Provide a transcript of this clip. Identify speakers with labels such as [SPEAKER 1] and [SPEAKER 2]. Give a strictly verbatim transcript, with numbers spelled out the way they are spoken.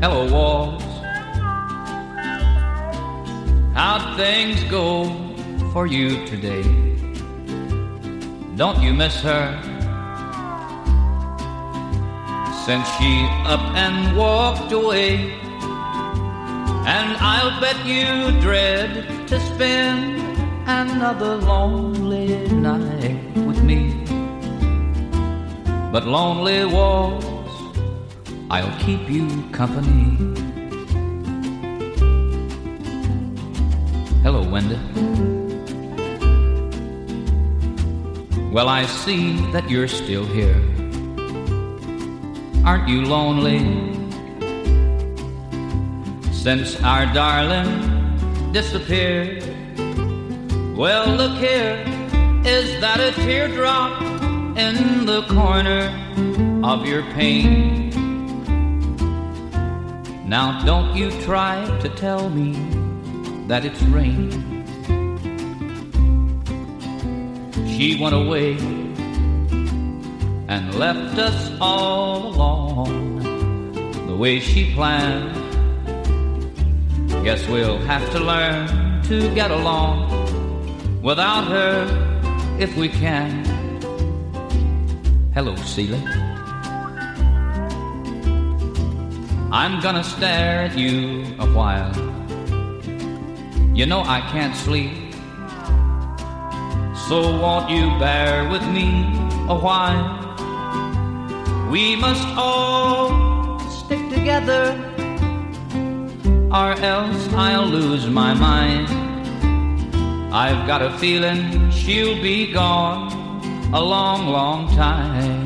[SPEAKER 1] Hello, walls. How'd things go for you today? Don't you miss her? Since she up and walked away, and I'll bet you dread to spend another lonely night with me. But lonely walls, I'll keep you company. Hello, Wenda. Well, I see that you're still here. Aren't you lonely? Since our darling disappeared. Well, look here, is that a teardrop in the corner of your pane? Now don't you try to tell me that it's rain. She went away and left us all alone the way she planned. Guess we'll have to learn to get along without her if we can. Hello, Celia. I'm gonna stare at you a while. You know I can't sleep, so won't you bear with me a while? We must all stick together, or else I'll lose my mind. I've got a feeling she'll be gone a long, long time.